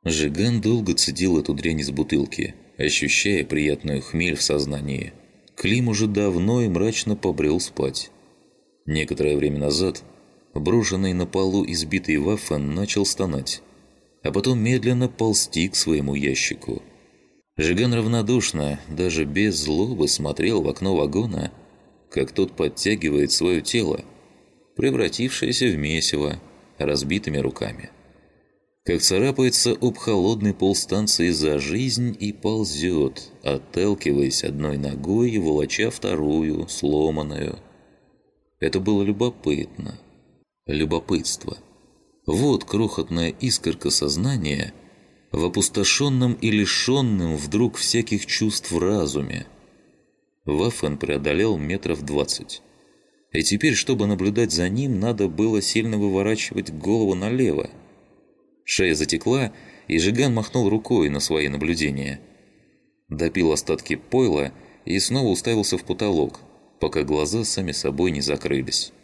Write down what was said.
Жиган долго цедил эту дрянь из бутылки, ощущая приятную хмель в сознании. Клим уже давно и мрачно побрел спать. Некоторое время назад брошенный на полу избитый Ваффен начал стонать, а потом медленно ползти к своему ящику. Жиган равнодушно, даже без злобы смотрел в окно вагона, как тот подтягивает свое тело, превратившееся в месиво, разбитыми руками. Как царапается об холодный пол станции за жизнь и ползет, отталкиваясь одной ногой и волоча вторую, сломанную. Это было любопытно. Любопытство. Вот крохотная искорка сознания в опустошенном и лишенном вдруг всяких чувств разуме. Ваффен преодолел 20 метров. И теперь, чтобы наблюдать за ним, надо было сильно выворачивать голову налево. Шея затекла, и Жиган махнул рукой на свои наблюдения. Допил остатки пойла и снова уставился в потолок, пока глаза сами собой не закрылись.